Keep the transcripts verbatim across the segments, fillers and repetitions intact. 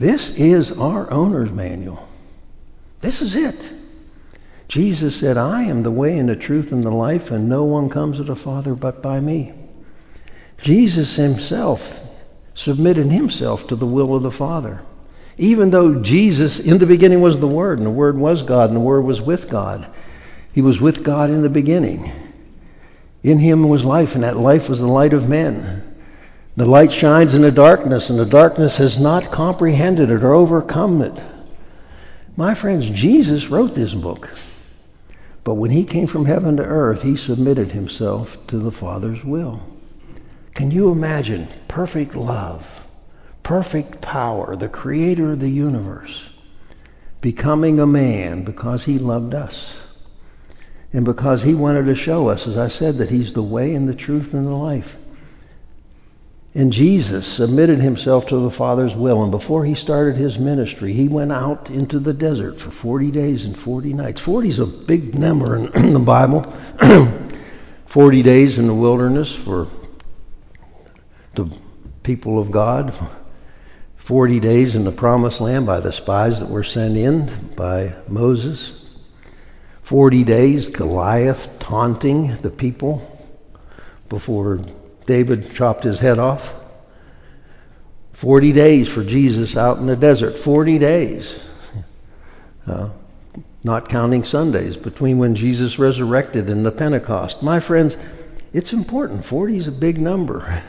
This is our owner's manual. This is it. Jesus said, I am the way and the truth and the life, and no one comes to the Father but by me. Jesus himself submitted himself to the will of the Father. Even though Jesus, in the beginning was the Word, and the Word was God, and the Word was with God. He was with God in the beginning. In him was life, and that life was the light of men. The light shines in the darkness, and the darkness has not comprehended it or overcome it. My friends, Jesus wrote this book. But when he came from heaven to earth, he submitted himself to the Father's will. Can you imagine perfect love, perfect power, the creator of the universe, becoming a man because he loved us? And because he wanted to show us, as I said, that he's the way and the truth and the life. And Jesus submitted himself to the Father's will. And before he started his ministry, he went out into the desert for forty days and forty nights. forty is a big number in, in the Bible. forty days in the wilderness for the people of God. forty days in the promised land by the spies that were sent in by Moses. forty days Goliath taunting the people before David chopped his head off. forty days for Jesus out in the desert. forty days. Uh, not counting Sundays between when Jesus resurrected and the Pentecost. My friends, it's important. forty is a big number.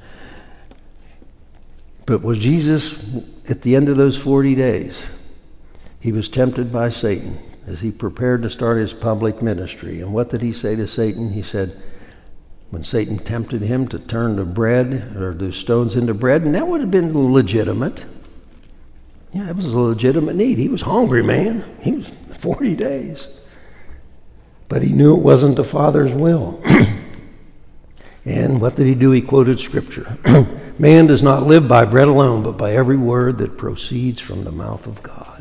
But was Jesus, at the end of those forty days, he was tempted by Satan as he prepared to start his public ministry. And what did he say to Satan? He said, when Satan tempted him to turn the bread or the stones into bread, and that would have been legitimate. Yeah, it was a legitimate need. He was hungry, man. He was forty days. But he knew it wasn't the Father's will. And what did he do? He quoted Scripture. Man does not live by bread alone, but by every word that proceeds from the mouth of God.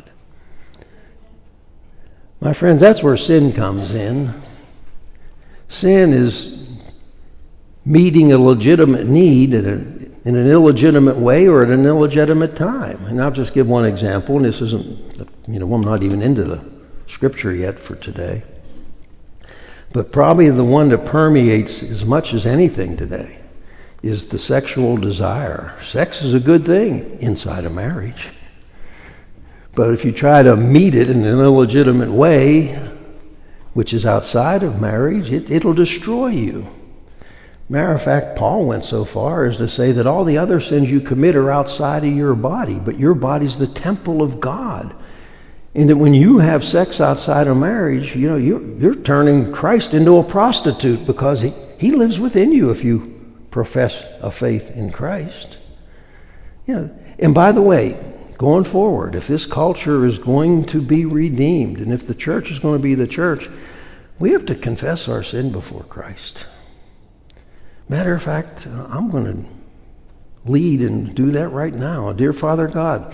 My friends, that's where sin comes in. Sin is meeting a legitimate need in, a, in an illegitimate way or at an illegitimate time. And I'll just give one example, and this isn't, you know, I'm not even into the Scripture yet for today. But probably the one that permeates as much as anything today is the sexual desire. Sex is a good thing inside a marriage. But if you try to meet it in an illegitimate way, which is outside of marriage, it, it'll destroy you. Matter of fact, Paul went so far as to say that all the other sins you commit are outside of your body, but your body's the temple of God. And that when you have sex outside of marriage, you know, you're, you're turning Christ into a prostitute because he, he lives within you if you profess a faith in Christ. You know, and by the way, going forward, if this culture is going to be redeemed, and if the church is going to be the church, we have to confess our sin before Christ. Matter of fact, I'm going to lead and do that right now. Dear Father God,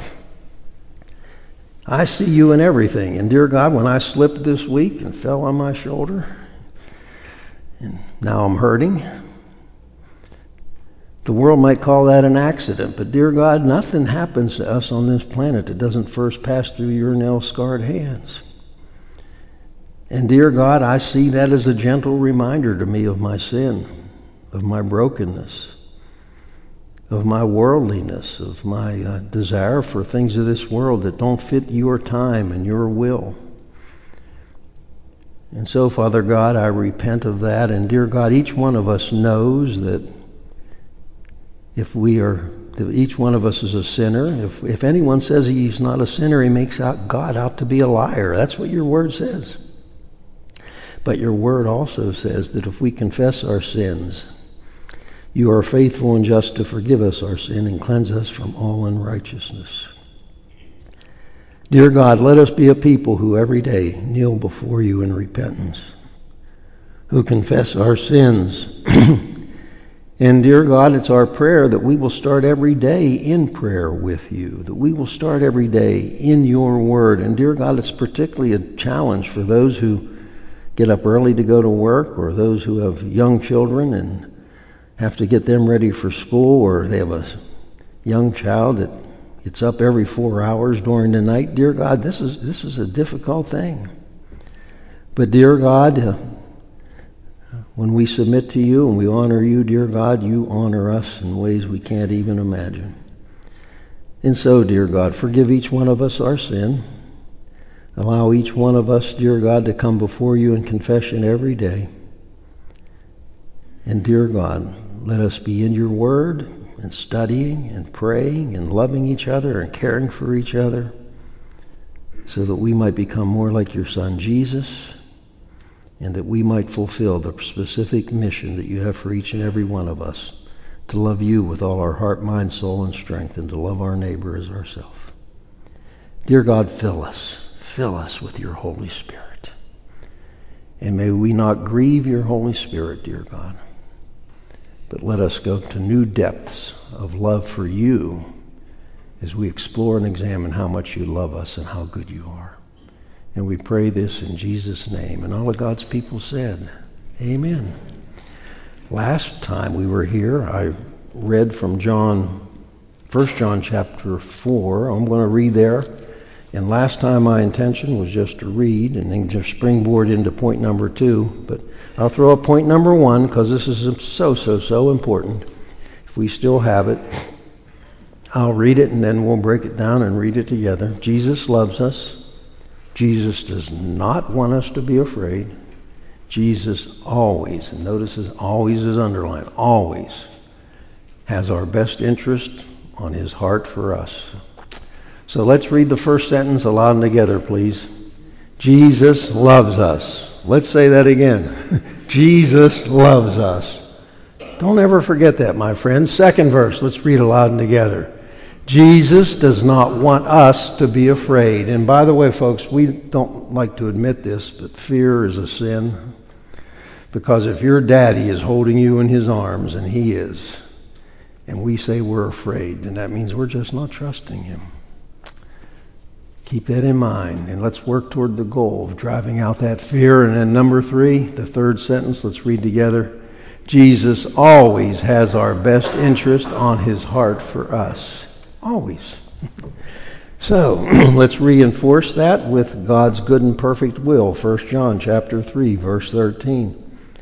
I see you in everything. And dear God, when I slipped this week and fell on my shoulder, and now I'm hurting, the world might call that an accident. But dear God, nothing happens to us on this planet that doesn't first pass through your nail-scarred hands. And dear God, I see that as a gentle reminder to me of my sin, of my brokenness, of my worldliness, of my uh, desire for things of this world that don't fit your time and your will. And so, Father God, I repent of that. And dear God, each one of us knows that if we are, that each one of us is a sinner. If, if anyone says he's not a sinner, he makes out God out to be a liar. That's what your word says. But your word also says that if we confess our sins, you are faithful and just to forgive us our sin and cleanse us from all unrighteousness. Dear God, let us be a people who every day kneel before you in repentance, who confess our sins. And dear God, it's our prayer that we will start every day in prayer with you, that we will start every day in your word. And dear God, it's particularly a challenge for those who get up early to go to work, or those who have young children and have to get them ready for school, or they have a young child that it's up every four hours during the night. Dear God, this is this is a difficult thing. But dear God, uh, when we submit to you and we honor you, dear God, you honor us in ways we can't even imagine. And so, dear God, forgive each one of us our sin. Allow each one of us, dear God, to come before you in confession every day. And dear God, let us be in your word and studying and praying and loving each other and caring for each other so that we might become more like your Son, Jesus, and that we might fulfill the specific mission that you have for each and every one of us, to love you with all our heart, mind, soul, and strength, and to love our neighbor as ourselves. Dear God, fill us. Fill us with your Holy Spirit. And may we not grieve your Holy Spirit, dear God, but let us go to new depths of love for you as we explore and examine how much you love us and how good you are. And we pray this in Jesus' name. And all of God's people said, amen. Last time we were here, I read from John, First John chapter four. I'm going to read there. And last time my intention was just to read and then just springboard into point number two. But I'll throw up point number one because this is so, so, so important. If we still have it, I'll read it and then we'll break it down and read it together. Jesus loves us. Jesus does not want us to be afraid. Jesus always, and notice this, always is underlined, always has our best interest on his heart for us. So let's read the first sentence aloud and together, please. Jesus loves us. Let's say that again. Jesus loves us. Don't ever forget that, my friends. Second verse, let's read aloud and together. Jesus does not want us to be afraid. And by the way, folks, we don't like to admit this, but fear is a sin. Because if your daddy is holding you in his arms, and he is, and we say we're afraid, then that means we're just not trusting him. Keep that in mind, and let's work toward the goal of driving out that fear. And then number three, the third sentence, let's read together. Jesus always has our best interest on his heart for us. Always. So, let's reinforce that with God's good and perfect will. First John chapter three, verse thirteen.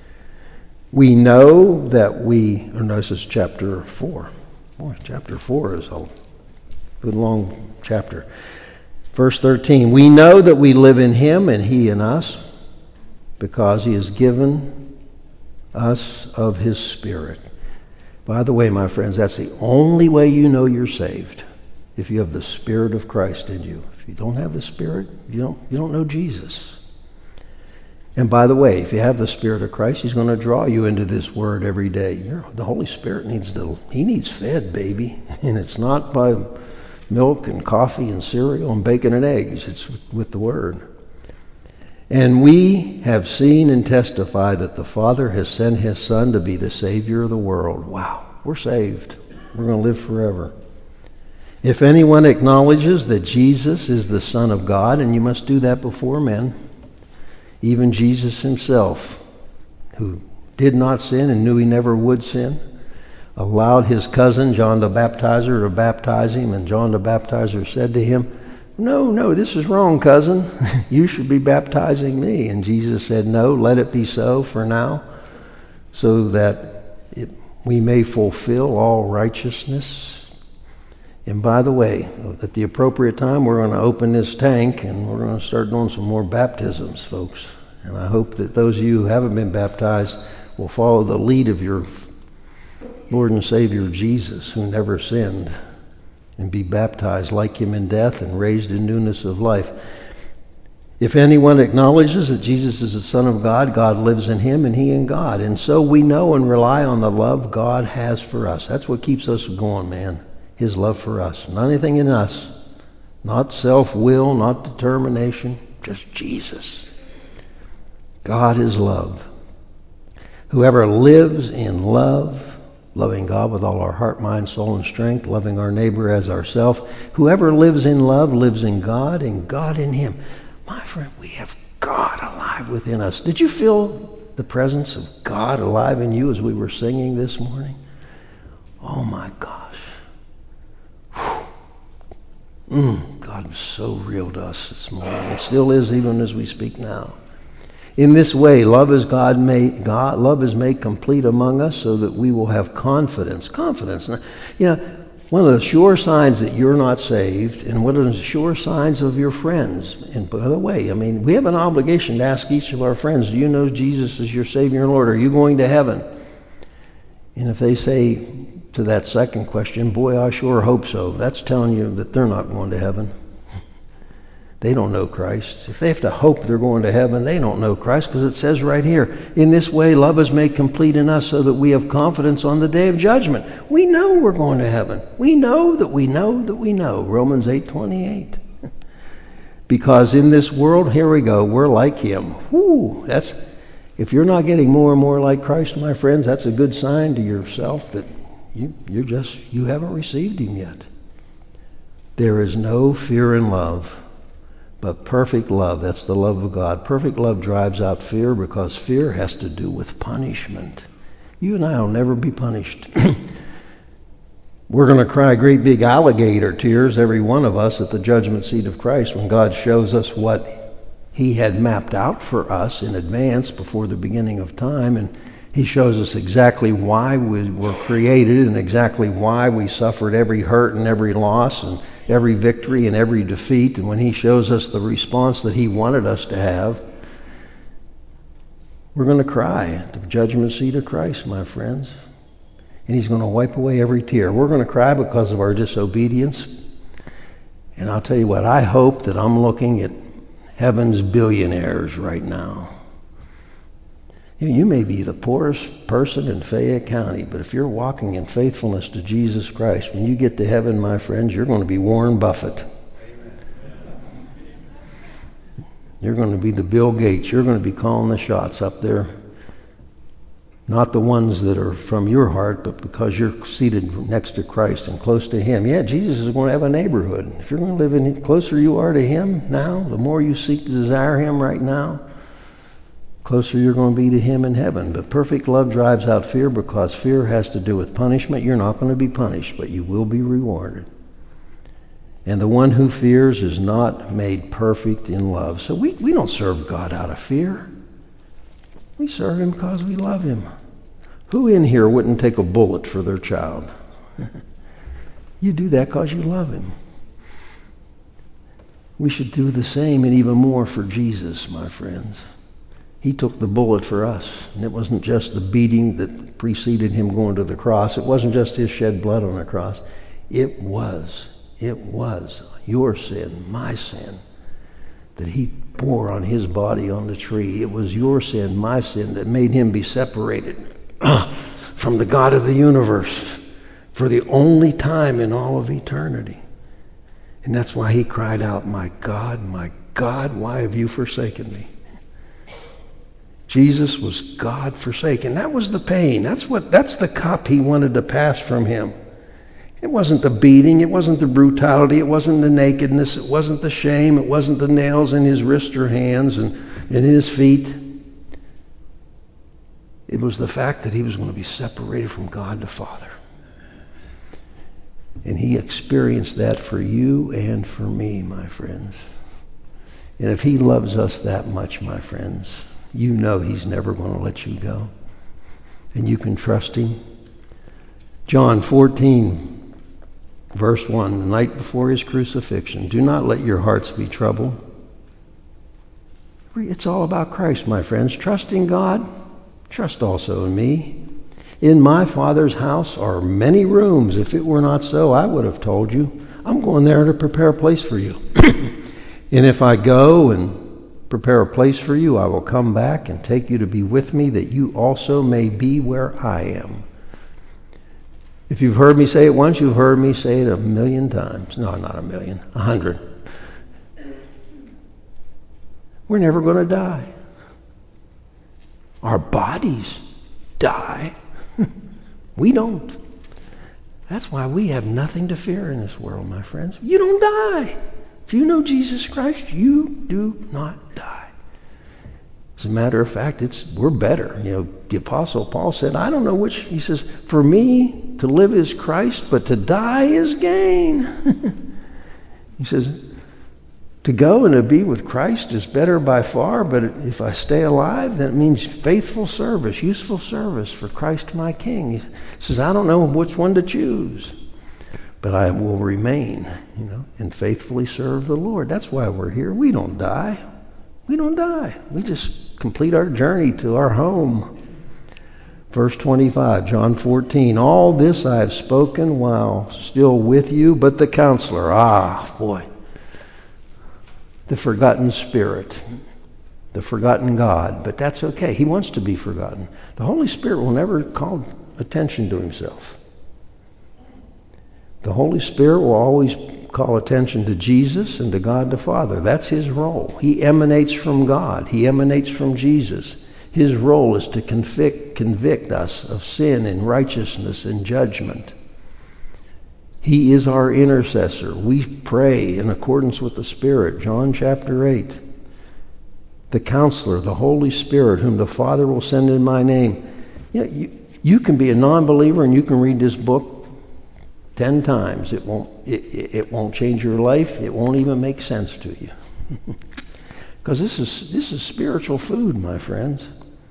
We know that we, or no, this is chapter four. Boy, chapter four is a good long chapter. Verse thirteen, we know that we live in him and he in us because he has given us of his Spirit. By the way, my friends, that's the only way you know you're saved, if you have the Spirit of Christ in you. If you don't have the Spirit, you don't, you don't know Jesus. And by the way, if you have the Spirit of Christ, he's going to draw you into this word every day. You're, the Holy Spirit needs to, he needs fed, baby. And it's not by milk and coffee and cereal and bacon and eggs. It's with the word. And we have seen and testified that the Father has sent his Son to be the Savior of the world. Wow, we're saved. We're going to live forever. If anyone acknowledges that Jesus is the Son of God, and you must do that before men, even Jesus himself, who did not sin and knew he never would sin, allowed his cousin John the Baptizer to baptize him, and John the Baptizer said to him, no, no, this is wrong, cousin. You should be baptizing me. And Jesus said, no, let it be so for now, so that it, we may fulfill all righteousness. And by the way, at the appropriate time, we're going to open this tank and we're going to start doing some more baptisms, folks. And I hope that those of you who haven't been baptized will follow the lead of your Lord and Savior Jesus, who never sinned, and be baptized like him in death and raised in newness of life. If anyone acknowledges that Jesus is the Son of God, God lives in him and he in God. And so we know and rely on the love God has for us. That's what keeps us going, man. His love for us. Not anything in us. Not self-will, not determination. Just Jesus. God is love. Whoever lives in love, loving God with all our heart, mind, soul, and strength, loving our neighbor as ourselves. Whoever lives in love lives in God and God in him. My friend, we have God alive within us. Did you feel the presence of God alive in you as we were singing this morning? Oh my gosh. Whew. Mm, God was so real to us this morning. It still is even as we speak now. In this way, love is God made, God, love is made complete among us so that we will have confidence. Confidence. Now, you know, one of the sure signs that you're not saved, and one of the sure signs of your friends. And by the way, I mean, we have an obligation to ask each of our friends, do you know Jesus is your Savior and Lord? Are you going to heaven? And if they say to that second question, boy, I sure hope so, that's telling you that they're not going to heaven. They don't know Christ. If they have to hope they're going to heaven, they don't know Christ, because it says right here, in this way love is made complete in us so that we have confidence on the day of judgment. We know we're going to heaven. We know that we know that we know. Romans eight twenty-eight. Because in this world, here we go, we're like him. Whew, that's, if you're not getting more and more like Christ, my friends, that's a good sign to yourself that you, you're just, you haven't received him yet. There is no fear in love. But perfect love, that's the love of God. Perfect love drives out fear because fear has to do with punishment. You and I will never be punished. We're going to cry great big alligator tears, every one of us, at the judgment seat of Christ when God shows us what he had mapped out for us in advance before the beginning of time. And he shows us exactly why we were created and exactly why we suffered every hurt and every loss and every victory and every defeat. And when he shows us the response that he wanted us to have, we're going to cry at the judgment seat of Christ, my friends. And he's going to wipe away every tear. We're going to cry because of our disobedience. And I'll tell you what, I hope that I'm looking at heaven's billionaires right now. You may be the poorest person in Fayette County, but if you're walking in faithfulness to Jesus Christ, when you get to heaven, my friends, you're going to be Warren Buffett. You're going to be the Bill Gates. You're going to be calling the shots up there. Not the ones that are from your heart, but because you're seated next to Christ and close to him. Yeah, Jesus is going to have a neighborhood. If you're going to live in, the closer you are to him now, the more you seek to desire him right now, closer you're going to be to him in heaven. But perfect love drives out fear because fear has to do with punishment. You're not going to be punished, but you will be rewarded. And the one who fears is not made perfect in love. So we, we don't serve God out of fear. We serve him because we love him. Who in here wouldn't take a bullet for their child? You do that because you love him. We should do the same and even more for Jesus, my friends. He took the bullet for us. And it wasn't just the beating that preceded him going to the cross. It wasn't just his shed blood on the cross. It was, it was your sin, my sin, that he bore on his body on the tree. It was your sin, my sin, that made him be separated from the God of the universe for the only time in all of eternity. And that's why he cried out, my God, my God, why have you forsaken me? Jesus was God forsaken. That was the pain. That's what. That's the cup he wanted to pass from him. It wasn't the beating. It wasn't the brutality. It wasn't the nakedness. It wasn't the shame. It wasn't the nails in his wrist or hands and in his feet. It was the fact that he was going to be separated from God the Father. And he experienced that for you and for me, my friends. And if he loves us that much, my friends, you know he's never going to let you go. And you can trust him. John fourteen, verse one, the night before his crucifixion, do not let your hearts be troubled. It's all about Christ, my friends. Trust in God. Trust also in me. In my Father's house are many rooms. If it were not so, I would have told you. I'm going there to prepare a place for you. And if I go and prepare a place for you, I will come back and take you to be with me, that you also may be where I am. If you've heard me say it once, you've heard me say it a million times. No, not a million, a hundred. We're never going to die. Our bodies die. We don't. That's why we have nothing to fear in this world, my friends. You don't die. If you know Jesus Christ, you do not die. As a matter of fact, it's we're better. You know, the Apostle Paul said, I don't know which, he says, for me to live is Christ, but to die is gain. He says, to go and to be with Christ is better by far, but if I stay alive, that means faithful service, useful service for Christ my King. He says, I don't know which one to choose, but I will remain, you know, and faithfully serve the Lord. That's why we're here. We don't die. We don't die. We just complete our journey to our home. Verse twenty-five, John fourteen, all this I have spoken while still with you, but the Counselor, ah, boy, the forgotten Spirit, the forgotten God, but that's okay. He wants to be forgotten. The Holy Spirit will never call attention to himself. The Holy Spirit will always call attention to Jesus and to God the Father. That's his role. He emanates from God. He emanates from Jesus. His role is to convict, convict us of sin and righteousness and judgment. He is our intercessor. We pray in accordance with the Spirit. John chapter eight. The Counselor, the Holy Spirit, whom the Father will send in my name. Yeah, you, you can be a non-believer and you can read this book ten times. It won't, it, it won't change your life. It won't even make sense to you. Because this is, this is spiritual food, my friends.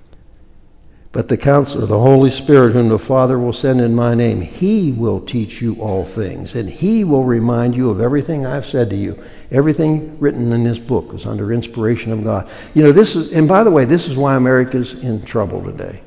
But the Counselor, the Holy Spirit, whom the Father will send in my name, he will teach you all things, and he will remind you of everything I've said to you. Everything written in this book is under inspiration of God. You know, this is, and by the way, this is why America's in trouble today.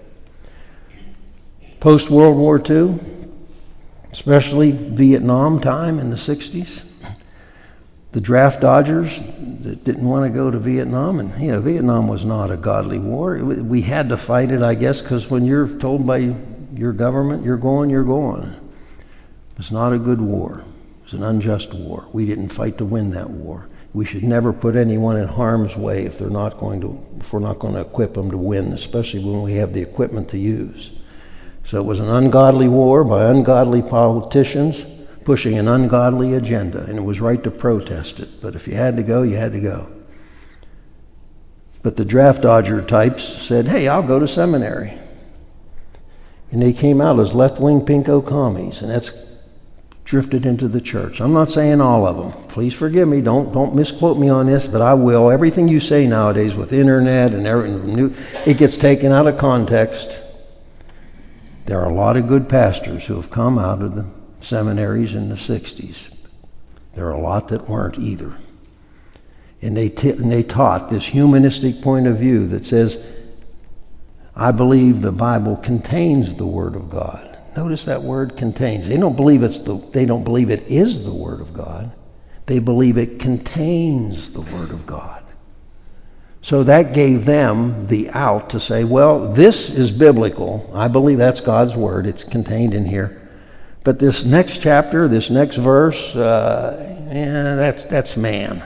Post-World War Two, especially Vietnam time in the sixties, the draft dodgers that didn't want to go to Vietnam, and you know, Vietnam was not a godly war. We had to fight it, I guess, because when you're told by your government you're going, you're going. It's not a good war. It was an unjust war. We didn't fight to win that war. We should never put anyone in harm's way if they're not going to, if we're not going to equip them to win, especially when we have the equipment to use. So it was an ungodly war by ungodly politicians pushing an ungodly agenda, and it was right to protest it. But if you had to go, you had to go. But the draft dodger types said, hey, I'll go to seminary. And they came out as left-wing pinko commies, and that's drifted into the church. I'm not saying all of them. Please forgive me. Don't don't misquote me on this, but I will. Everything you say nowadays with internet and everything, it gets taken out of context. There are a lot of good pastors who have come out of the seminaries in the sixties. There are a lot that weren't either. And they, t- and they taught this humanistic point of view that says, I believe the Bible contains the Word of God. Notice that word contains. They don't believe it's the, they don't believe it is the Word of God. They believe it contains the Word of God. So that gave them the out to say, well, this is biblical. I believe that's God's Word. It's contained in here. But this next chapter, this next verse, uh, yeah, that's that's man.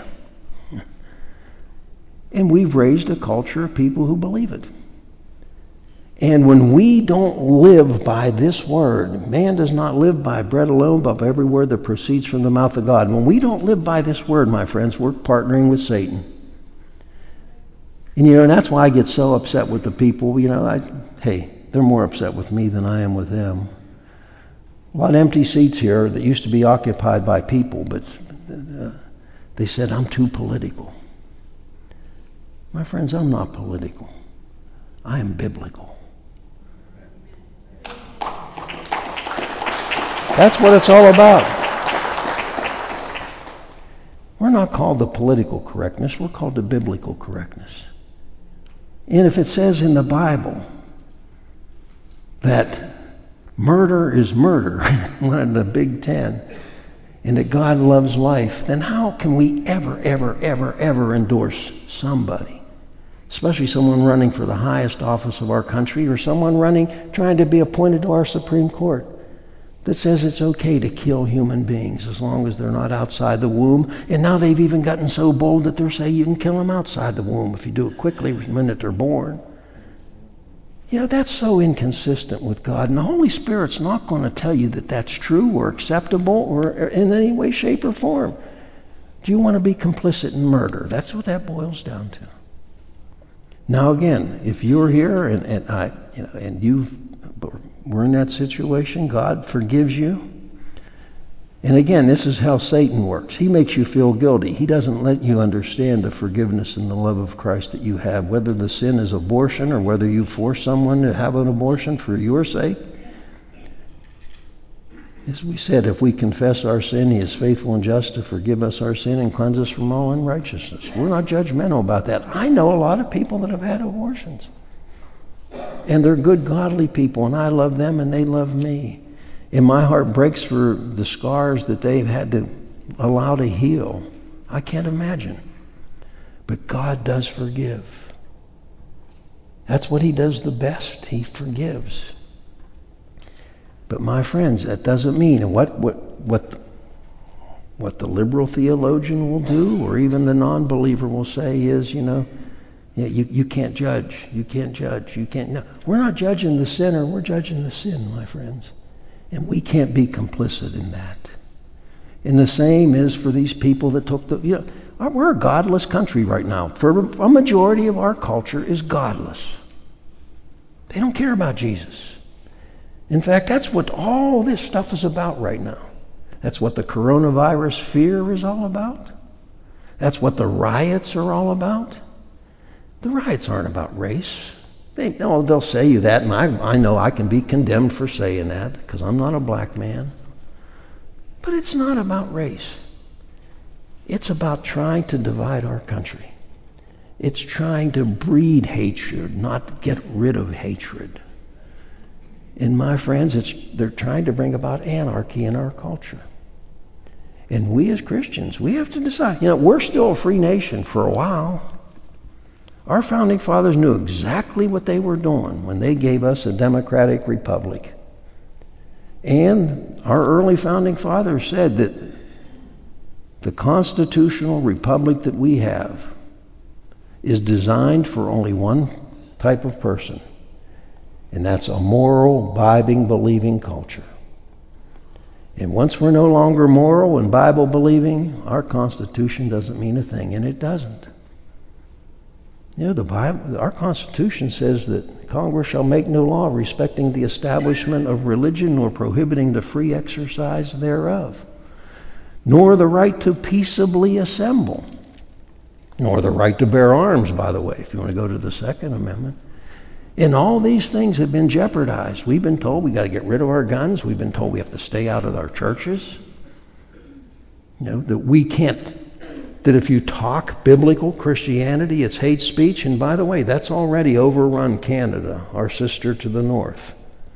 And we've raised a culture of people who believe it. And when we don't live by this word, man does not live by bread alone, but by every word that proceeds from the mouth of God. When we don't live by this word, my friends, we're partnering with Satan. And you know, and that's why I get so upset with the people. You know, I, hey, they're more upset with me than I am with them. A lot of empty seats here that used to be occupied by people, but uh, they said, I'm too political. My friends, I'm not political. I am biblical. That's what it's all about. We're not called to political correctness. We're called to biblical correctness. And if it says in the Bible that murder is murder, one of the big ten, and that God loves life, then how can we ever, ever, ever, ever endorse somebody, especially someone running for the highest office of our country or someone running, trying to be appointed to our Supreme Court, that says it's okay to kill human beings as long as they're not outside the womb? And now they've even gotten so bold that they're saying you can kill them outside the womb if you do it quickly the minute they're born. You know, that's so inconsistent with God. And the Holy Spirit's not going to tell you that that's true or acceptable or in any way, shape, or form. Do you want to be complicit in murder? That's what that boils down to. Now again, if you're here and, and I, you know, and you were in that situation, God forgives you. And again, this is how Satan works. He makes you feel guilty. He doesn't let you understand the forgiveness and the love of Christ that you have, whether the sin is abortion or whether you force someone to have an abortion for your sake. As we said, if we confess our sin, he is faithful and just to forgive us our sin and cleanse us from all unrighteousness. We're not judgmental about that. I know a lot of people that have had abortions. And they're good, godly people, and I love them and they love me. And my heart breaks for the scars that they've had to allow to heal. I can't imagine. But God does forgive. That's what he does the best. He forgives. But my friends, that doesn't mean, and what what what what the liberal theologian will do, or even the non-believer will say is, you know, yeah, you, you can't judge. You can't judge. You can't. No, we're not judging the sinner. We're judging the sin, my friends. And we can't be complicit in that. And the same is for these people that took the, you know, we're a godless country right now. For a majority of our culture is godless. They don't care about Jesus. In fact, that's what all this stuff is about right now. That's what the coronavirus fear is all about. That's what the riots are all about. The riots aren't about race. They, oh, they'll say you that, and I, I know I can be condemned for saying that because I'm not a black man. But it's not about race. It's about trying to divide our country. It's trying to breed hatred, not get rid of hatred. And my friends, it's, they're trying to bring about anarchy in our culture. And we as Christians, we have to decide. You know, we're still a free nation for a while. Our founding fathers knew exactly what they were doing when they gave us a democratic republic. And our early founding fathers said that the constitutional republic that we have is designed for only one type of person. And that's a moral, Bible believing culture. And once we're no longer moral and Bible believing, our Constitution doesn't mean a thing, and it doesn't. You know, the Bible, our Constitution says that Congress shall make no law respecting the establishment of religion nor prohibiting the free exercise thereof, nor the right to peaceably assemble, nor the right to bear arms, by the way, if you want to go to the Second Amendment. And all these things have been jeopardized. We've been told we got to get rid of our guns. We've been told we have to stay out of our churches. You know, that we can't, that if you talk biblical Christianity, it's hate speech. And by the way, that's already overrun Canada, our sister to the north.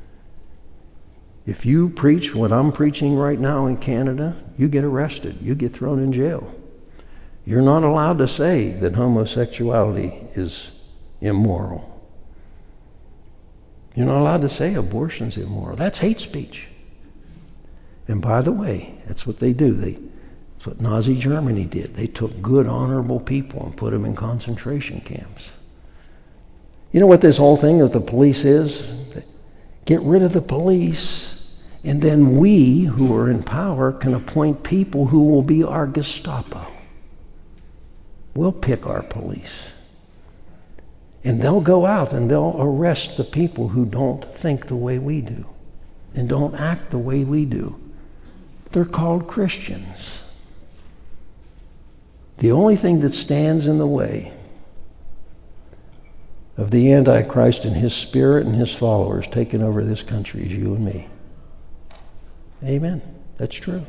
If you preach what I'm preaching right now in Canada, you get arrested. You get thrown in jail. You're not allowed to say that homosexuality is immoral. You're not allowed to say abortion's immoral. That's hate speech. And by the way, that's what they do. They, that's what Nazi Germany did. They took good, honorable people and put them in concentration camps. You know what this whole thing of the police is? Get rid of the police, and then we, who are in power, can appoint people who will be our Gestapo. We'll pick our police. And they'll go out and they'll arrest the people who don't think the way we do and don't act the way we do. They're called Christians. The only thing that stands in the way of the Antichrist and his spirit and his followers taking over this country is you and me. Amen. That's true.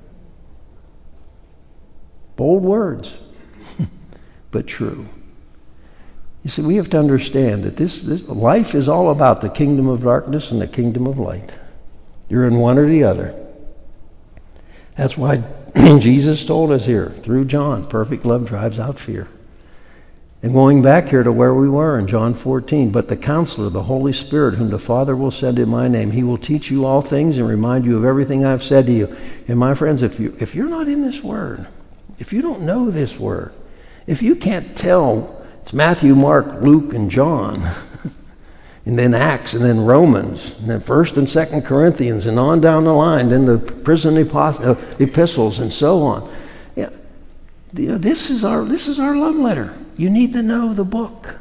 Bold words, but true. You see, we have to understand that this, this life is all about the kingdom of darkness and the kingdom of light. You're in one or the other. That's why Jesus told us here, through John, perfect love drives out fear. And going back here to where we were in John fourteen, but the Counselor, the Holy Spirit, whom the Father will send in my name, he will teach you all things and remind you of everything I've said to you. And my friends, if you if you're not in this Word, if you don't know this Word, if you can't tell it's Matthew, Mark, Luke, and John, and then Acts, and then Romans, and then First and Second Corinthians, and on down the line, then the prison epistles, and so on. Yeah, this is our this is our love letter. You need to know the book.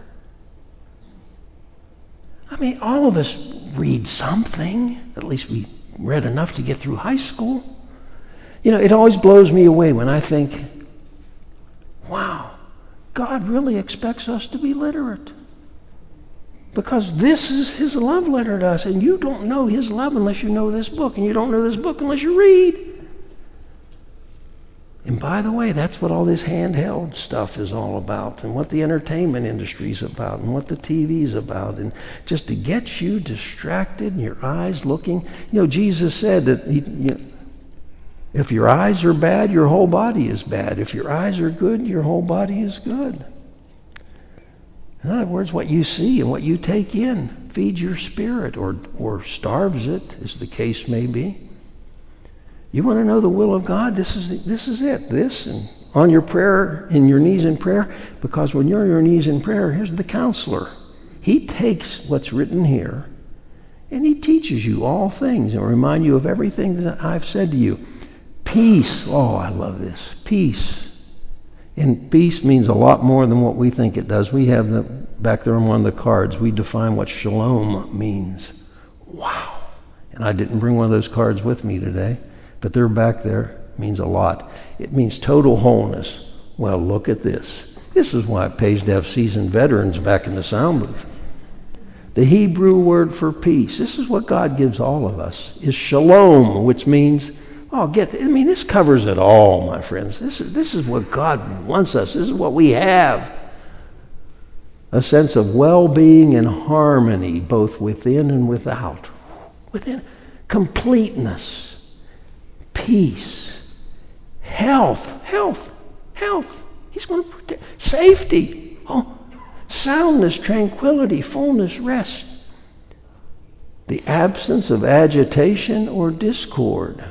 I mean, all of us read something. At least we read enough to get through high school. You know, it always blows me away when I think, wow, God really expects us to be literate. Because this is his love letter to us. And you don't know his love unless you know this book. And you don't know this book unless you read. And by the way, that's what all this handheld stuff is all about, and what the entertainment industry is about, and what the T V is about, and just to get you distracted and your eyes looking. You know, Jesus said that he, you know, if your eyes are bad, your whole body is bad. If your eyes are good, your whole body is good. In other words, what you see and what you take in feeds your spirit or, or starves it, as the case may be. You want to know the will of God? This is this is it. This and on your prayer, in your knees in prayer, because when you're on your knees in prayer, here's the counselor. He takes what's written here and he teaches you all things and remind you of everything that I've said to you. Peace. Oh, I love this. Peace. And peace means a lot more than what we think it does. We have the back there on one of the cards, we define what shalom means. Wow. And I didn't bring one of those cards with me today. But they're back there. It means a lot. It means total wholeness. Well, look at this. This is why it pays to have seasoned veterans back in the sound booth. The Hebrew word for peace, this is what God gives all of us, is shalom, which means, oh, get, I mean, this covers it all, my friends. This is, this is what God wants us. This is what we have. A sense of well-being and harmony, both within and without. Within, completeness. Peace, health, health, health. He's going to protect safety. Oh, soundness, tranquility, fullness, rest. The absence of agitation or discord.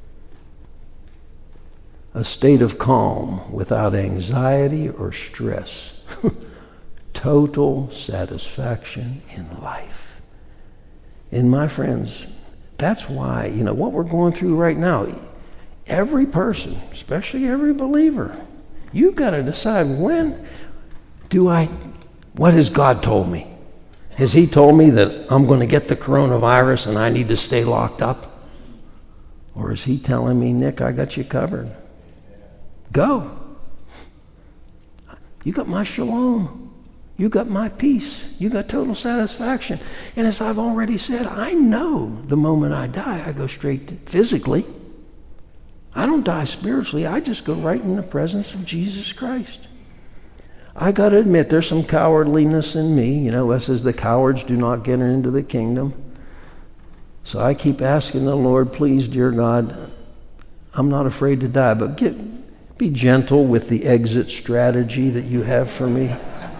A state of calm without anxiety or stress. Total satisfaction in life. And my friends, that's why, you know, what we're going through right now, every person, especially every believer, you've got to decide, when do I, what has God told me? Has he told me that I'm going to get the coronavirus and I need to stay locked up? Or is he telling me, Nick, I got you covered? Go. You got my shalom. You got my peace. You got total satisfaction. And as I've already said, I know the moment I die, I go straight to physically. I don't die spiritually. I just go right in the presence of Jesus Christ. I got to admit, there's some cowardliness in me. You know, us as the cowards do not get into the kingdom. So I keep asking the Lord, please, dear God, I'm not afraid to die, but get, be gentle with the exit strategy that you have for me.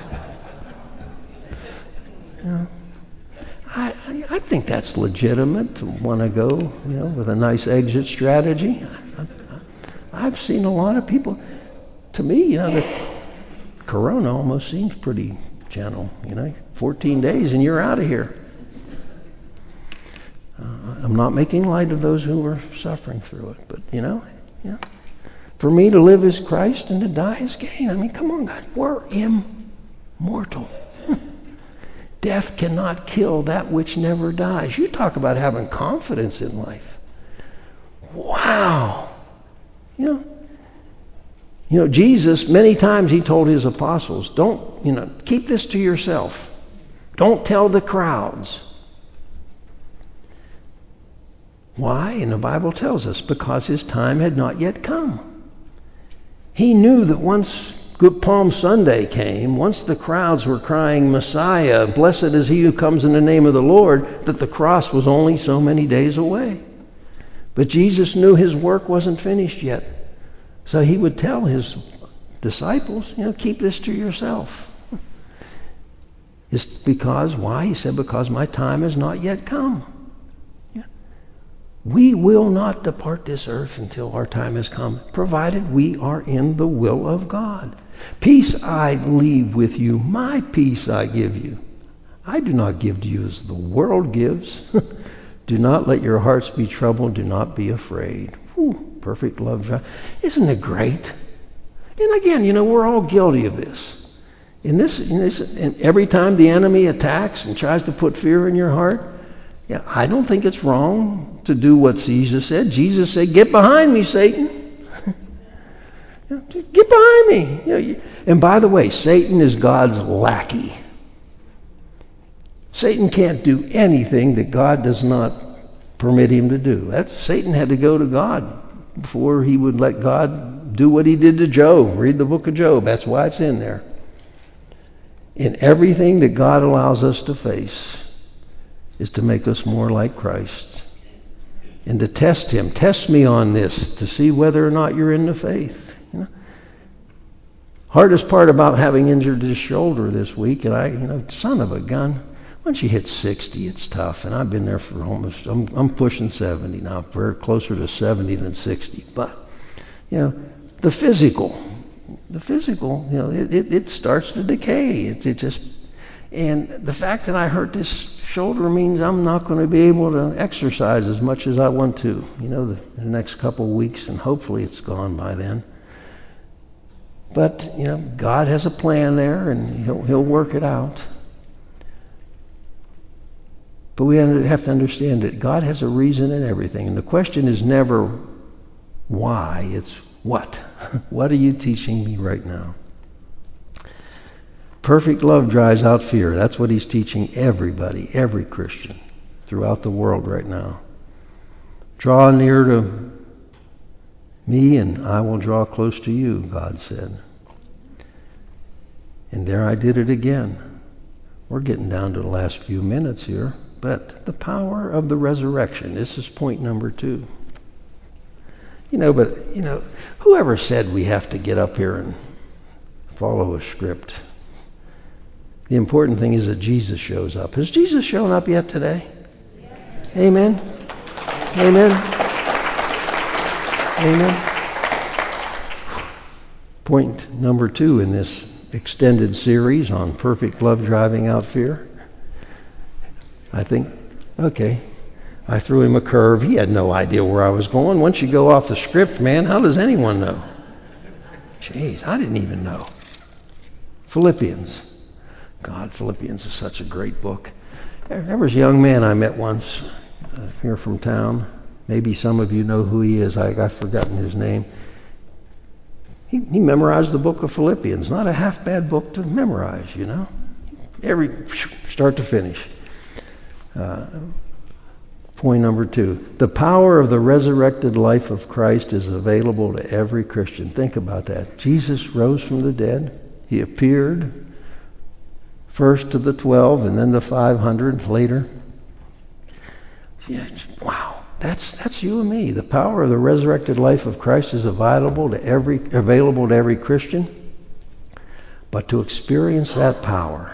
You know, I, I think that's legitimate to want to go, you know, with a nice exit strategy. I, I, I've seen a lot of people. To me, you know, the corona almost seems pretty gentle. You know, fourteen days and you're out of here. Uh, I'm not making light of those who are suffering through it, but you know, yeah. For me to live is Christ and to die is gain. I mean, come on, God, we're immortal. Death cannot kill that which never dies. You talk about having confidence in life. Wow. You know, you know, Jesus, many times he told his apostles, don't, you know, keep this to yourself. Don't tell the crowds. Why? And the Bible tells us, because his time had not yet come. He knew that once Good Palm Sunday came, once the crowds were crying, Messiah, blessed is he who comes in the name of the Lord, that the cross was only so many days away. But Jesus knew his work wasn't finished yet. So he would tell his disciples, you know, keep this to yourself. It's because, why? He said, because my time has not yet come. Yeah. We will not depart this earth until our time has come, provided we are in the will of God. Peace I leave with you, my peace I give you. I do not give to you as the world gives. Do not let your hearts be troubled, do not be afraid. Whew, perfect love. Isn't it great? And again, you know, we're all guilty of this. In this, in this, and every time the enemy attacks and tries to put fear in your heart, Yeah, I don't think it's wrong to do what Jesus said. Jesus said, "Get behind me, Satan." Get behind me. You know, and by the way, Satan is God's lackey. Satan can't do anything that God does not permit him to do. That's, Satan had to go to God before he would let God do what he did to Job. Read the book of Job. That's why it's in there. In everything that God allows us to face is to make us more like Christ. And to test him. Test me on this to see whether or not you're in the faith. You know? Hardest part about having injured his shoulder this week, and I, you know, son of a gun, once you hit sixty, it's tough. And I've been there for almost, I'm, I'm pushing seventy now, very closer to seventy than sixty. But, you know, the physical, the physical, you know, it, it, it starts to decay. It, it just, and the fact that I hurt this shoulder means I'm not going to be able to exercise as much as I want to, you know, the, the next couple of weeks, and hopefully it's gone by then. But, you know, God has a plan there, and he'll, he'll work it out. But we have to understand that God has a reason in everything. And the question is never why, it's what. What are you teaching me right now? Perfect love drives out fear. That's what he's teaching everybody, every Christian throughout the world right now. Draw near to me and I will draw close to you, God said. And there I did it again. We're getting down to the last few minutes here. But the power of the resurrection. This is point number two. You know, but, you know, whoever said we have to get up here and follow a script? The important thing is that Jesus shows up. Has Jesus shown up yet today? Yes. Amen. Amen. Amen. Point number two in this extended series on perfect love driving out fear. I think, okay, I threw him a curve. He had no idea where I was going. Once you go off the script, man, how does anyone know? Jeez, I didn't even know. Philippians. God, Philippians is such a great book. There was a young man I met once uh, here from town. Maybe some of you know who he is. I, I've forgotten his name. He, he memorized the book of Philippians. Not a half bad book to memorize, you know. Every start to finish. Uh, point number two. The power of the resurrected life of Christ is available to every Christian. Think about that. Jesus rose from the dead. He appeared first to the twelve and then the five hundred later. Yeah, wow. That's that's you and me. The power of the resurrected life of Christ is available to every available to every Christian. But to experience that power,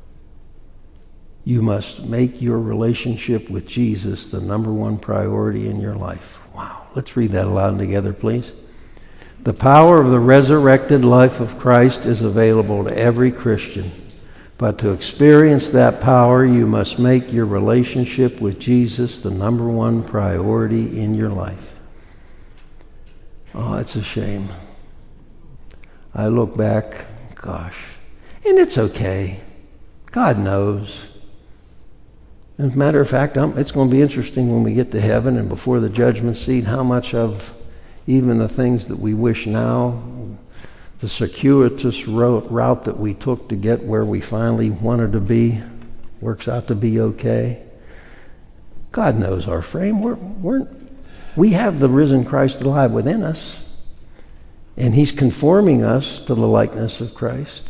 you must make your relationship with Jesus the number one priority in your life. Wow. Let's read that aloud together, please. The power of the resurrected life of Christ is available to every Christian. But to experience that power, you must make your relationship with Jesus the number one priority in your life. Oh, it's a shame. I look back, gosh, and it's okay. God knows. As a matter of fact, I'm, it's going to be interesting when we get to heaven and before the judgment seat how much of even the things that we wish now, the circuitous route that we took to get where we finally wanted to be, works out to be okay. God knows our frame. We're, we're, we have the risen Christ alive within us, and he's conforming us to the likeness of Christ.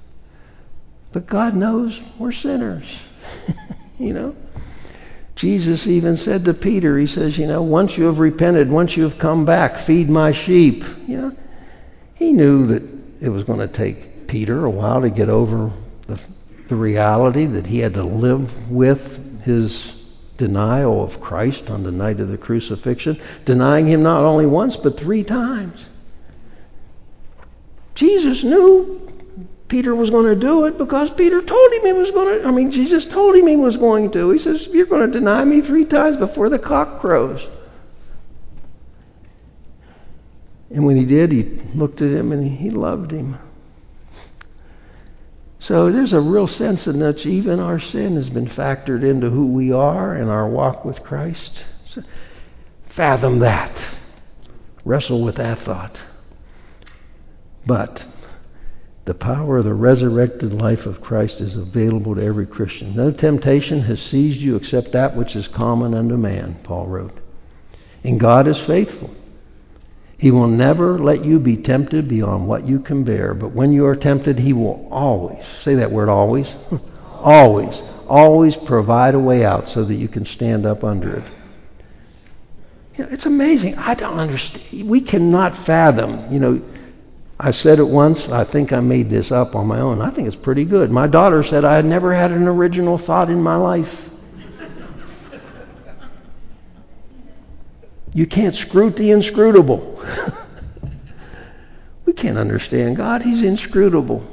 But God knows we're sinners. You know, Jesus even said to Peter, he says, you know, once you have repented, once you have come back, feed my sheep. You know, he knew that it was going to take Peter a while to get over the, the reality that he had to live with his denial of Christ on the night of the crucifixion, denying him not only once, but three times. Jesus knew Peter was going to do it because Peter told him he was going to. I mean, Jesus told him he was going to. He says, you're going to deny me three times before the cock crows. And when he did, he looked at him and he loved him. So there's a real sense in which even our sin has been factored into who we are and our walk with Christ. So fathom that. Wrestle with that thought. But the power of the resurrected life of Christ is available to every Christian. No temptation has seized you except that which is common unto man, Paul wrote. And God is faithful. He will never let you be tempted beyond what you can bear. But when you are tempted, he will always, say that word always, always, always provide a way out so that you can stand up under it. You know, it's amazing. I don't understand. We cannot fathom, you know, I said it once. I think I made this up on my own. I think it's pretty good. My daughter said I had never had an original thought in my life. You can't scrut the inscrutable. We can't understand God. He's inscrutable.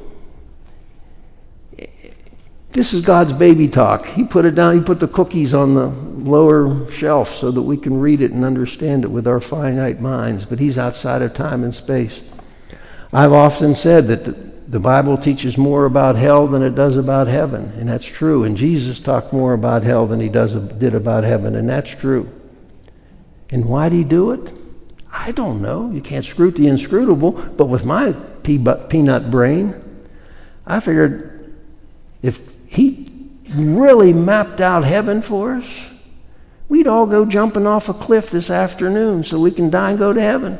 This is God's baby talk. He put it down. He put the cookies on the lower shelf so that we can read it and understand it with our finite minds. But he's outside of time and space. I've often said that the, the Bible teaches more about hell than it does about heaven, and that's true. And Jesus talked more about hell than he does did about heaven, and that's true. And why'd he do it? I don't know. You can't scrut the inscrutable, but with my peanut brain, I figured if he really mapped out heaven for us, we'd all go jumping off a cliff this afternoon so we can die and go to heaven.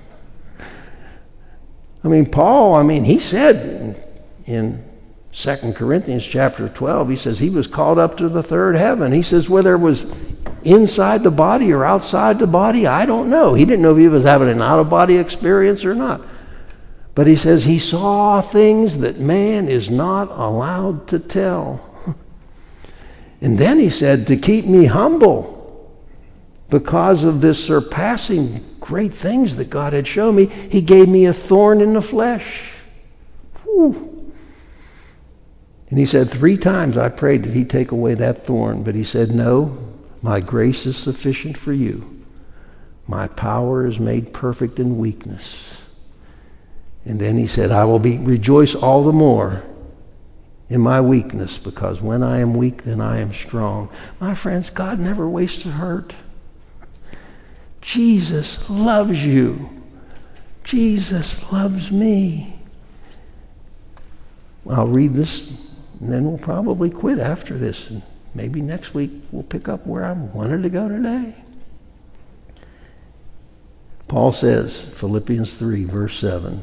I mean, Paul, I mean, he said in Second Corinthians chapter twelve, he says he was called up to the third heaven. He says whether it was inside the body or outside the body, I don't know. He didn't know if he was having an out-of-body experience or not. But he says he saw things that man is not allowed to tell. And then he said, to keep me humble because of this surpassing great things that God had shown me, he gave me a thorn in the flesh. Whew. And he said, three times I prayed that he'd take away that thorn. But he said, no, my grace is sufficient for you. My power is made perfect in weakness. And then he said, I will be rejoice all the more in my weakness, because when I am weak, then I am strong. My friends, God never wastes a hurt. Jesus loves you. Jesus loves me. I'll read this, and then we'll probably quit after this. And maybe next week we'll pick up where I wanted to go today. Paul says, Philippians three, verse seven.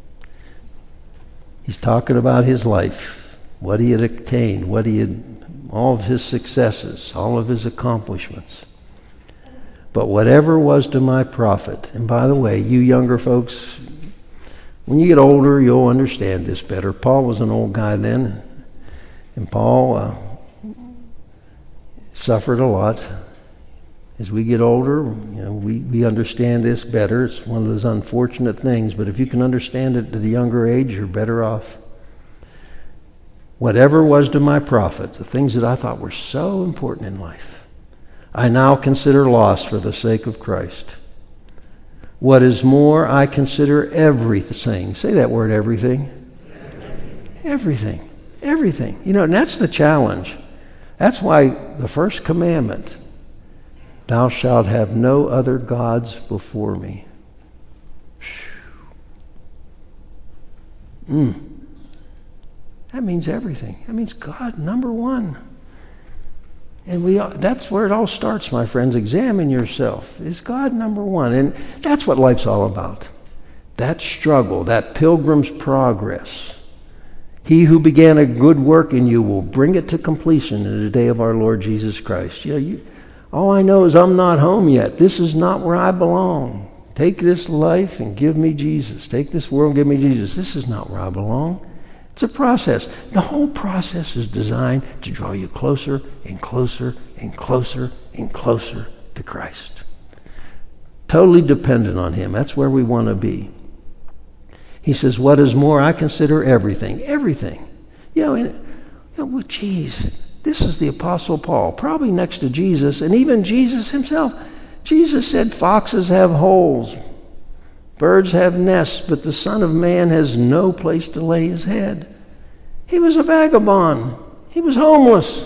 He's talking about his life, what he had attained, what he had, all of his successes, all of his accomplishments. But whatever was to my profit, and by the way, you younger folks, when you get older, you'll understand this better. Paul was an old guy then, and Paul uh, suffered a lot. As we get older, you know, we, we understand this better. It's one of those unfortunate things, but if you can understand it at a younger age, you're better off. Whatever was to my profit, the things that I thought were so important in life, I now consider loss for the sake of Christ. What is more, I consider everything. Say that word, everything. Everything. Everything. You know, and that's the challenge. That's why the first commandment, thou shalt have no other gods before me. Mm. That means everything. That means God, number one. And we that's where it all starts, my friends. Examine yourself. Is God number one? And that's what life's all about. That struggle, that pilgrim's progress. He who began a good work in you will bring it to completion in the day of our Lord Jesus Christ. You know, you, all I know is I'm not home yet. This is not where I belong. Take this life and give me Jesus. Take this world and give me Jesus. This is not where I belong. It's a process. The whole process is designed to draw you closer and closer and closer and closer to Christ. Totally dependent on him. That's where we want to be. He says, what is more, I consider everything. Everything. You know, and, you know, well, geez, this is the Apostle Paul, probably next to Jesus, and even Jesus himself. Jesus said, foxes have holes, birds have nests, but the Son of Man has no place to lay his head. He was a vagabond. He was homeless.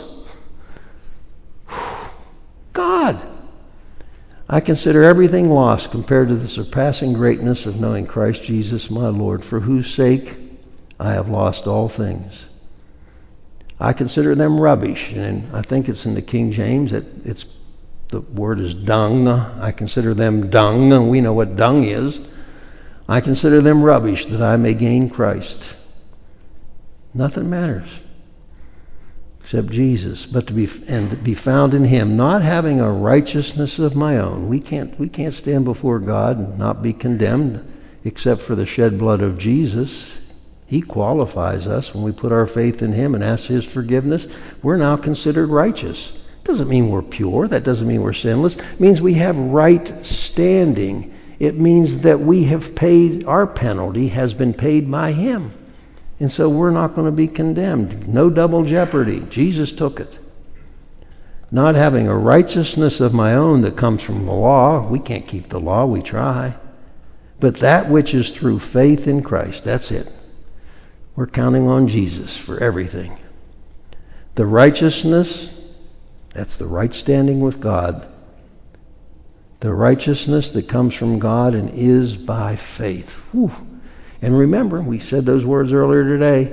God. I consider everything lost compared to the surpassing greatness of knowing Christ Jesus my Lord, for whose sake I have lost all things. I consider them rubbish, and I think it's in the King James that it's the word is dung. I consider them dung, and we know what dung is. I consider them rubbish that I may gain Christ. Nothing matters except Jesus, but to be and to be found in Him, not having a righteousness of my own. We can't we can't stand before God and not be condemned except for the shed blood of Jesus. He qualifies us when we put our faith in Him and ask His forgiveness. We're now considered righteous. Doesn't mean we're pure. That doesn't mean we're sinless. It means we have right standing. It means that we have paid, our penalty has been paid by Him. And so we're not going to be condemned. No double jeopardy. Jesus took it. Not having a righteousness of my own that comes from the law. We can't keep the law. We try. But that which is through faith in Christ. That's it. We're counting on Jesus for everything. The righteousness, that's the right standing with God. The righteousness that comes from God and is by faith. Whew. And remember, we said those words earlier today.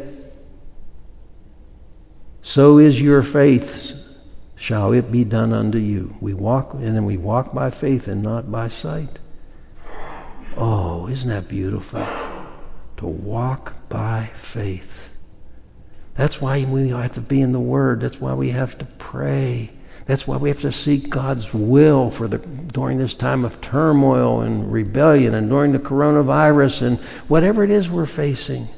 So is your faith, shall it be done unto you. We walk, and then we walk by faith and not by sight. Oh, isn't that beautiful? To walk by faith. That's why we have to be in the Word. That's why we have to pray. That's why we have to seek God's will for the during this time of turmoil and rebellion and during the coronavirus and whatever it is we're facing.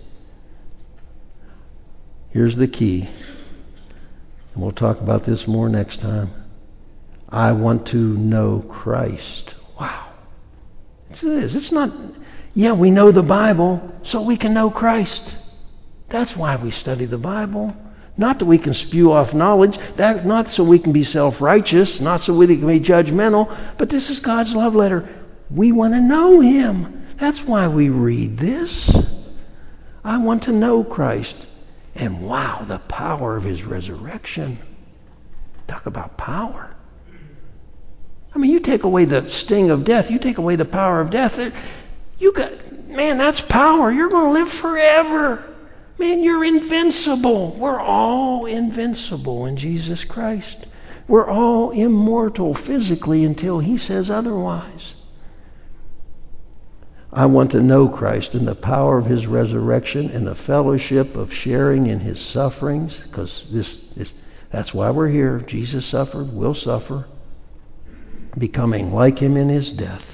Here's the key. And we'll talk about this more next time. I want to know Christ. Wow. It is. It's not, yeah, we know the Bible so we can know Christ. That's why we study the Bible. Not that we can spew off knowledge, that not so we can be self-righteous, not so we can be judgmental, but this is God's love letter. We want to know Him. That's why we read this. I want to know Christ. And wow, the power of His resurrection. Talk about power. I mean, you take away the sting of death, you take away the power of death. You got, man, that's power. You're going to live forever. Man, you're invincible. We're all invincible in Jesus Christ. We're all immortal physically until He says otherwise. I want to know Christ in the power of His resurrection and the fellowship of sharing in His sufferings, because this is that's why we're here. Jesus suffered, we'll suffer, becoming like Him in His death.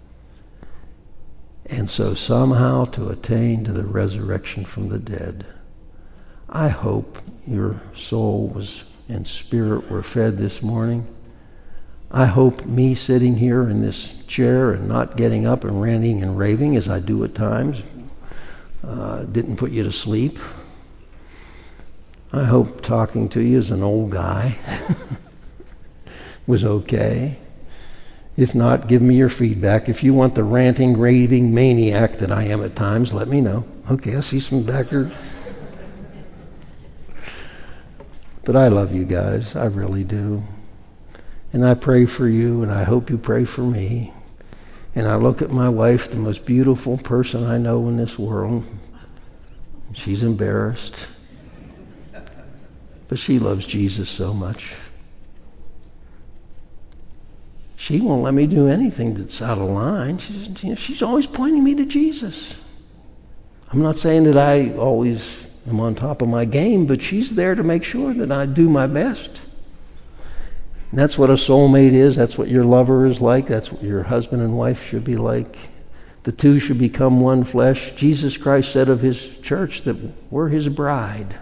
And so somehow to attain to the resurrection from the dead. I hope your soul was and spirit were fed this morning. I hope me sitting here in this chair and not getting up and ranting and raving as I do at times uh, didn't put you to sleep. I hope talking to you as an old guy was okay. If not, give me your feedback. If you want the ranting, raving maniac that I am at times, let me know. Okay, I see some back here. But I love you guys. I really do. And I pray for you, and I hope you pray for me. And I look at my wife, the most beautiful person I know in this world. She's embarrassed. But she loves Jesus so much. She won't let me do anything that's out of line. She's, you know, she's always pointing me to Jesus. I'm not saying that I always am on top of my game, but she's there to make sure that I do my best. And that's what a soulmate is. That's what your lover is like. That's what your husband and wife should be like. The two should become one flesh. Jesus Christ said of His church that we're His bride.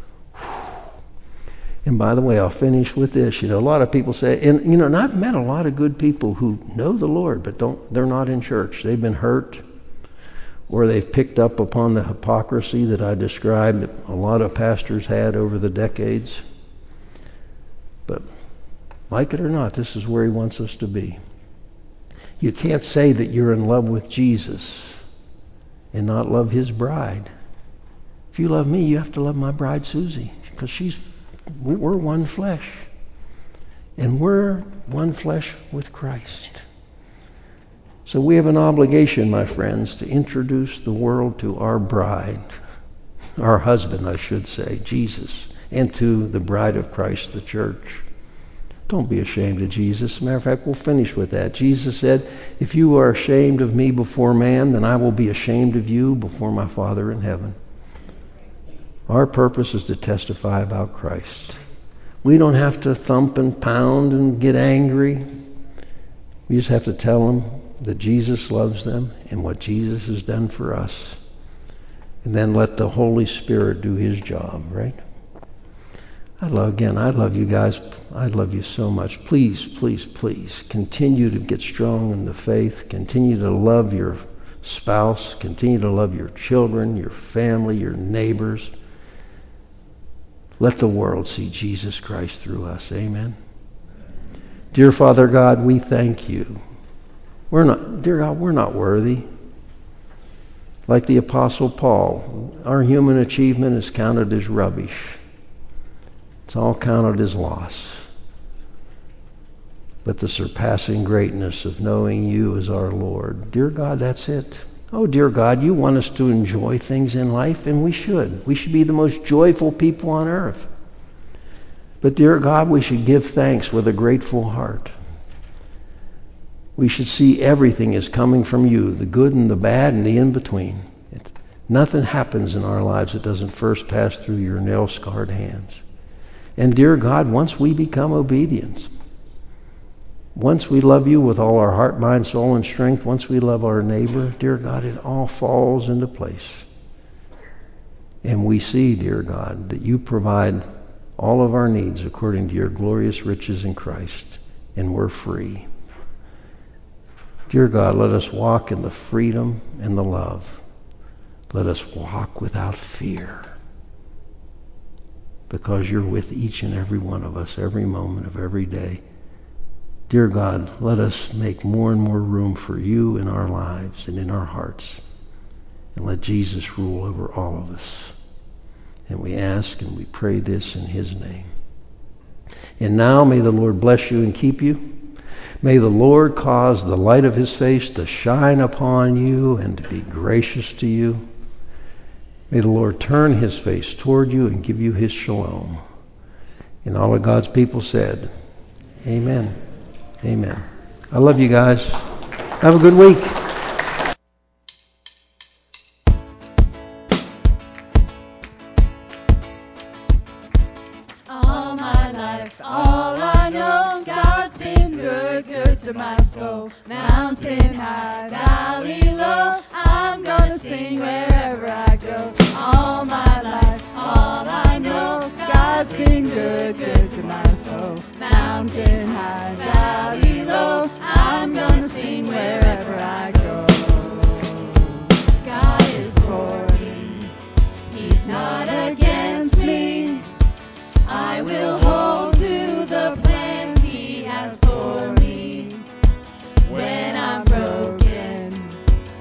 And by the way, I'll finish with this. You know, a lot of people say, and you know, and I've met a lot of good people who know the Lord, but don't, they're not in church. They've been hurt, or they've picked up upon the hypocrisy that I described that a lot of pastors had over the decades. But like it or not, this is where He wants us to be. You can't say that you're in love with Jesus and not love His bride. If you love me, you have to love my bride, Susie, because she's, we're one flesh. And we're one flesh with Christ. So we have an obligation, my friends, to introduce the world to our bride, our husband, I should say, Jesus, and to the bride of Christ, the church. Don't be ashamed of Jesus. As a matter of fact, we'll finish with that. Jesus said, if you are ashamed of me before man, then I will be ashamed of you before my Father in heaven. Our purpose is to testify about Christ. We don't have to thump and pound and get angry. We just have to tell them that Jesus loves them and what Jesus has done for us. And then let the Holy Spirit do his job, right? I love, again, I love you guys. I love you so much. Please, please, please continue to get strong in the faith. Continue to love your spouse. Continue to love your children, your family, your neighbors. Let the world see Jesus Christ through us. Amen. Dear Father God, we thank you. We're not, dear God, we're not worthy. Like the Apostle Paul, our human achievement is counted as rubbish. It's all counted as loss. But the surpassing greatness of knowing you as our Lord, dear God, that's it. Oh, dear God, you want us to enjoy things in life, and we should. We should be the most joyful people on earth. But, dear God, we should give thanks with a grateful heart. We should see everything as coming from you, the good and the bad and the in-between. It, nothing happens in our lives that doesn't first pass through your nail-scarred hands. And, dear God, once we become obedient, once we love you with all our heart, mind, soul, and strength, once we love our neighbor, dear God, it all falls into place. And we see, dear God, that you provide all of our needs according to your glorious riches in Christ, and we're free. Dear God, let us walk in the freedom and the love. Let us walk without fear, because you're with each and every one of us every moment of every day. Dear God, let us make more and more room for you in our lives and in our hearts. And let Jesus rule over all of us. And we ask and we pray this in his name. And now may the Lord bless you and keep you. May the Lord cause the light of his face to shine upon you and to be gracious to you. May the Lord turn his face toward you and give you his shalom. And all of God's people said, amen. Amen. I love you guys. Have a good week. All my life, all I know, God's been good, good to my soul. Mountain high, valley low, I'm gonna sing wherever I go. All my life, all I know, God's been good, good to my soul. Mountain high, valley low, I'm gonna sing wherever I go. God is for me, he's not against me. I will hold to the plans he has for me. When I'm broken,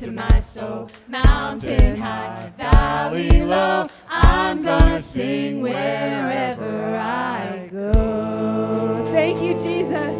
to my soul. Mountain high, valley low, I'm gonna sing wherever I go. Thank you, Jesus.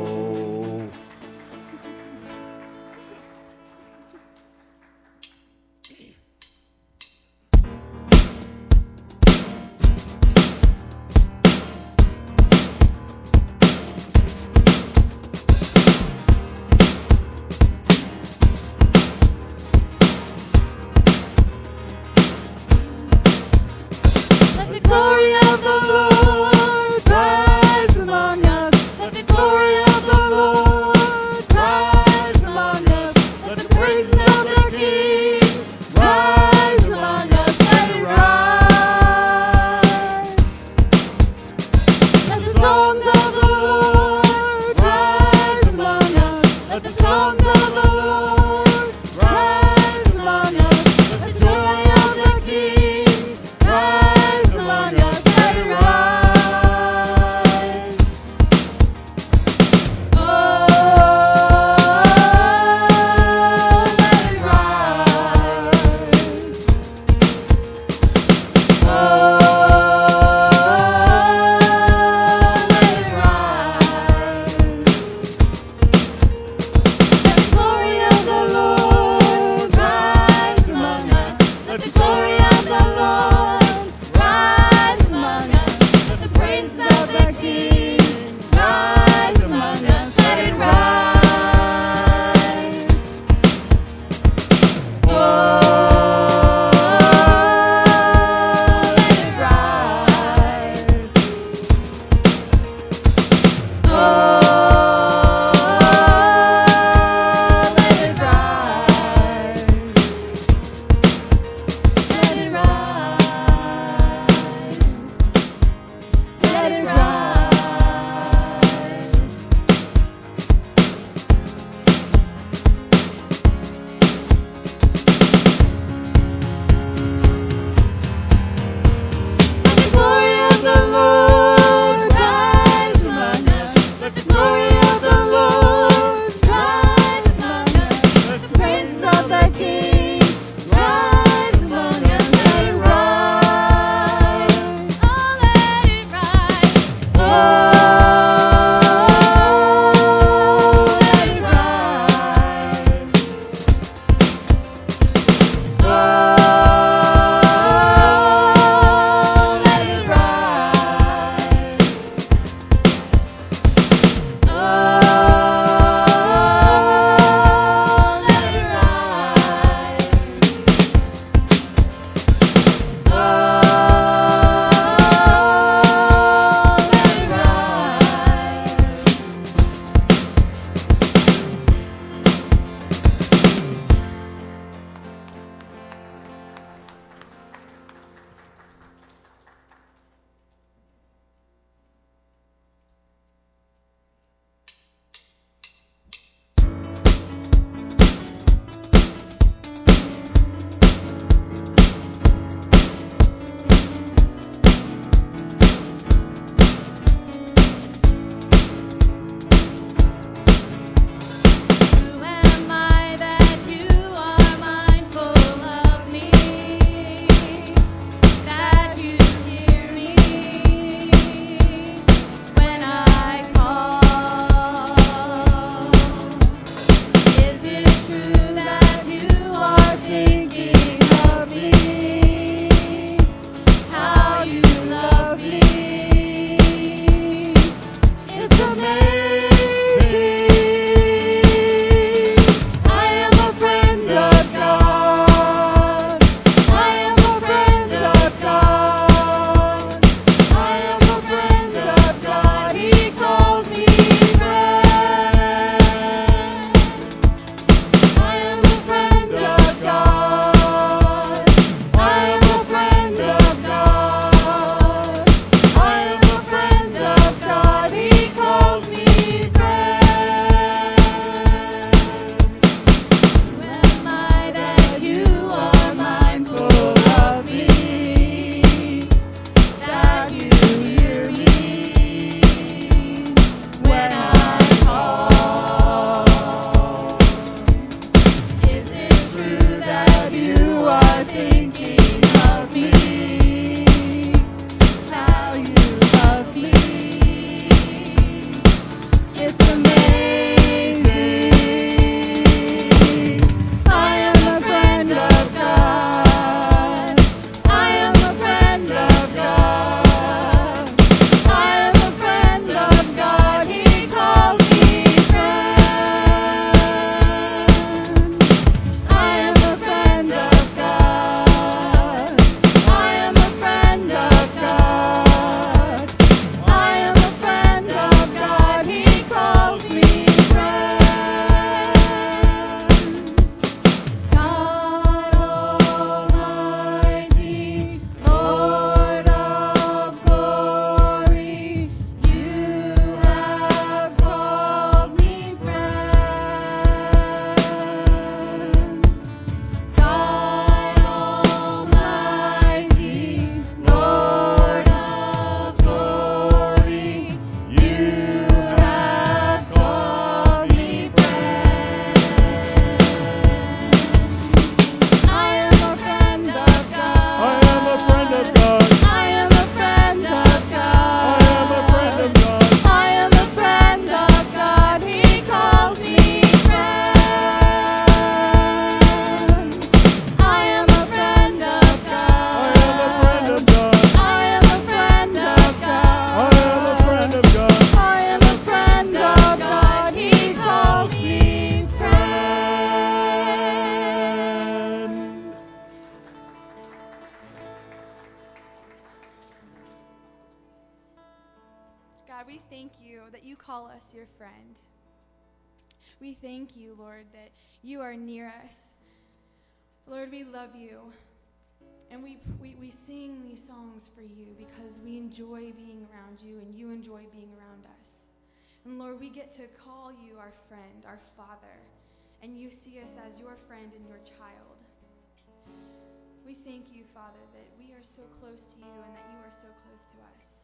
God, we thank you that you call us your friend. We thank you, Lord, that you are near us. Lord, we love you. And we, we, we sing these songs for you because we enjoy being around you and you enjoy being around us. And Lord, we get to call you our friend, our Father, and you see us as your friend and your child. We thank you, Father, that we are so close to you and that you are so close to us.